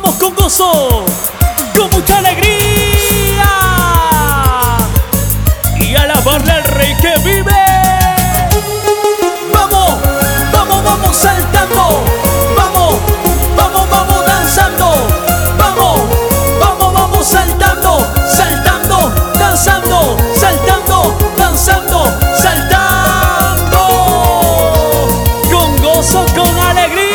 vamos con gozo, con mucha alegría y alabarle al Rey que vive. Vamos, vamos, vamos saltando, vamos, vamos, vamos danzando, vamos, vamos, vamos saltando, saltando, danzando, saltando, danzando, saltando, con gozo, con alegría.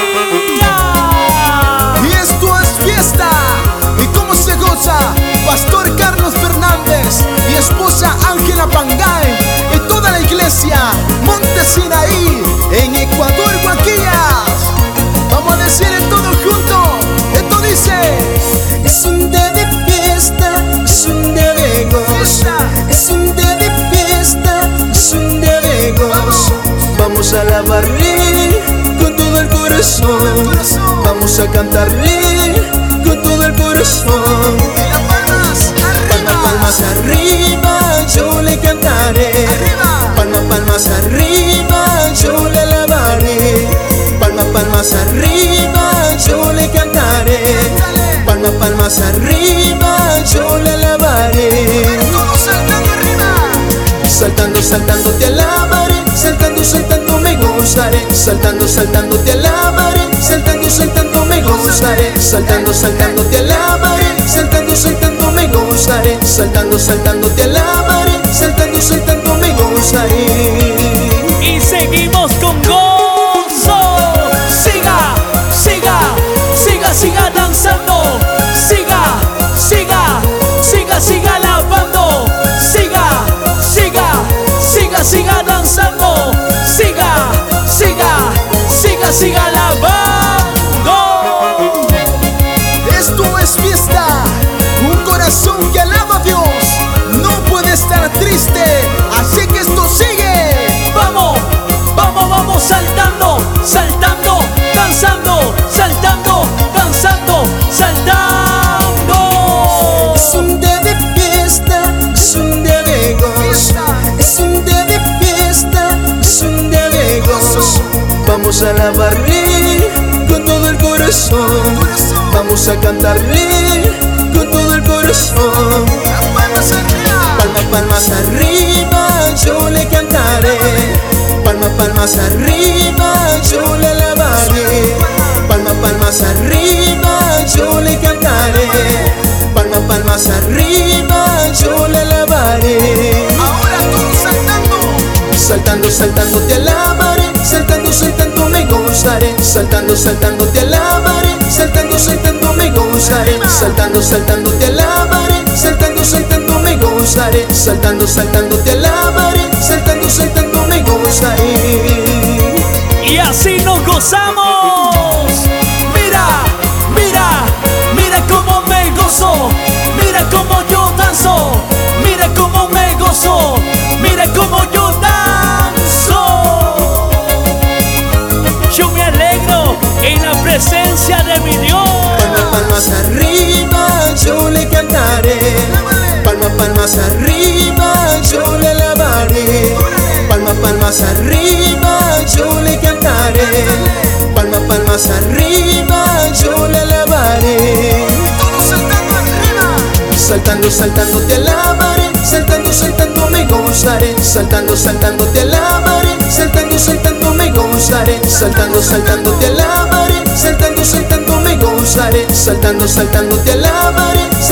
Y esto es fiesta. ¿Y cómo se goza? Pastor Carlos Fernández y esposa Ángela Pangay y toda la iglesia Monte Sinaí en Ecuador, Guaquillas. Vamos a decir en todo junto. Esto dice: es un día de fiesta, es un día de gozo, es un día de fiesta, es un día de gozo. Vamos a alabarle con todo el corazón, vamos a cantarle con todo el corazón. Y las palmas arriba, Palmas arriba, yo le cantaré. Palmas arriba, yo le alabaré. Palmas arriba, yo le cantaré. Palmas arriba, yo le alabaré. todos saltando arriba. Saltando, saltando te alabaré. Saltando, saltando me gozaré. Saltando, saltando te alabaré. Saltando, saltando me gozaré. Saltando, saltando te alabaré. Saltando, saltando me gozaré. Saltando, saltando te alabaré. Saltando, saltando me gozaré. Y seguimos con gozo. Siga, siga, siga, siga danzando. Siga, siga, siga, siga alabando. Siga, siga, siga, siga danzando. Siga, siga, siga, siga alabando. Esto es fiesta. Un corazón que alaba a Dios no puede estar triste. Así que esto sigue. Vamos, vamos, vamos saltando, saltando, danzando, saltando, danzando, saltando. Es un día de fiesta, es un día de gozo. Es un día de fiesta, es un día de gozo. Vamos a alabarle con todo el corazón, vamos a cantarle con todo el corazón. Las palmas arriba. Palmas arriba, yo le cantaré. Palmas arriba, yo le alabaré. Palmas arriba, yo le cantaré. Palmas arriba, yo le alabaré. Ahora todos saltando. Saltando, saltando te alabaré. Saltando, saltando me gozaré. Saltando, saltando te alabaré. Saltando, saltando me gozaré. Saltando, saltando te alabaré. Saltando, saltando me gozaré. Saltando, saltando te alabaré. Saltando, saltando me gozaré. Y así nos gozamos. Mira, mira, mira cómo me gozo. Mira cómo yo danzo. Mira cómo me gozo. Mira cómo yo danzo. Yo me alegro en la presencia de mi Dios. Palmas arriba, yo le cantaré. Palmas arriba, yo le alabaré. Palmas arriba, yo le cantaré. Palmas arriba, yo le alabaré. Todos saltando arriba. Saltando, saltando te alabaré. Saltando, saltando me gozaré. Saltando, saltando te alabaré. Saltando, saltando me gozaré. Saltando, saltando te alabaré. Saltando, saltando me gozaré. Saltando, saltando te alabaré.